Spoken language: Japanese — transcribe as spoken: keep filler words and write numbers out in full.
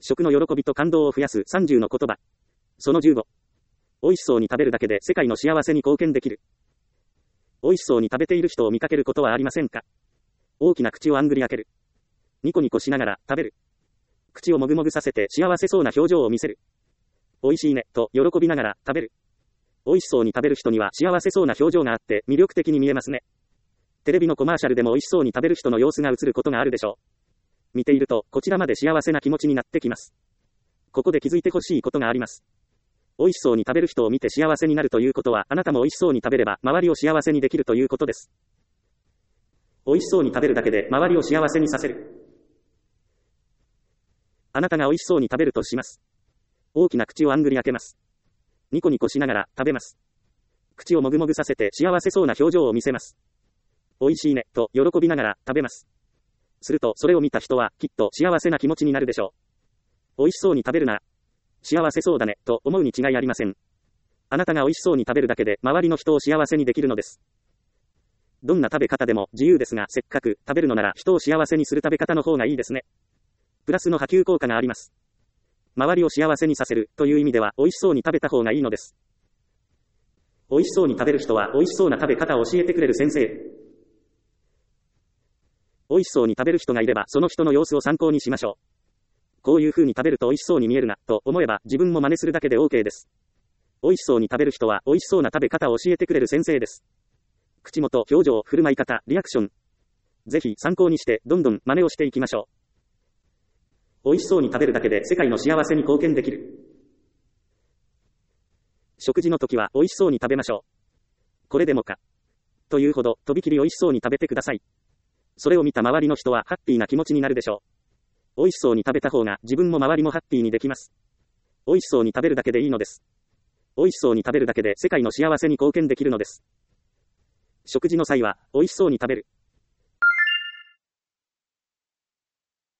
食の喜びと感動を増やすさんじゅうの言葉。そのじゅうご。美味しそうに食べるだけで世界の幸せに貢献できる。美味しそうに食べている人を見かけることはありませんか？大きな口をあんぐり開ける。ニコニコしながら食べる。口をもぐもぐさせて幸せそうな表情を見せる。美味しいね、と喜びながら食べる。美味しそうに食べる人には幸せそうな表情があって魅力的に見えますね。テレビのコマーシャルでも美味しそうに食べる人の様子が映ることがあるでしょう。見ていると、こちらまで幸せな気持ちになってきます。ここで気づいてほしいことがあります。美味しそうに食べる人を見て幸せになるということは、あなたも美味しそうに食べれば、周りを幸せにできるということです。美味しそうに食べるだけで、周りを幸せにさせる。あなたが美味しそうに食べるとします。大きな口をあんぐり開けます。ニコニコしながら食べます。口をもぐもぐさせて幸せそうな表情を見せます。美味しいね、と喜びながら食べます。すると、それを見た人は、きっと幸せな気持ちになるでしょう。美味しそうに食べるなら、幸せそうだね、と思うに違いありません。あなたが美味しそうに食べるだけで、周りの人を幸せにできるのです。どんな食べ方でも自由ですが、せっかく食べるのなら人を幸せにする食べ方の方がいいですね。プラスの波及効果があります。周りを幸せにさせるという意味では、美味しそうに食べた方がいいのです。美味しそうに食べる人は、美味しそうな食べ方を教えてくれる先生。美味しそうに食べる人がいれば、その人の様子を参考にしましょう。こういう風に食べると美味しそうに見えるな、と思えば、自分も真似するだけで OK です。美味しそうに食べる人は、美味しそうな食べ方を教えてくれる先生です。口元、表情、振る舞い方、リアクション。ぜひ参考にして、どんどん真似をしていきましょう。美味しそうに食べるだけで世界の幸せに貢献できる。食事の時は美味しそうに食べましょう。これでもか。というほど、とびきり美味しそうに食べてください。それを見た周りの人はハッピーな気持ちになるでしょう。美味しそうに食べた方が自分も周りもハッピーにできます。美味しそうに食べるだけでいいのです。美味しそうに食べるだけで世界の幸せに貢献できるのです。食事の際は美味しそうに食べる。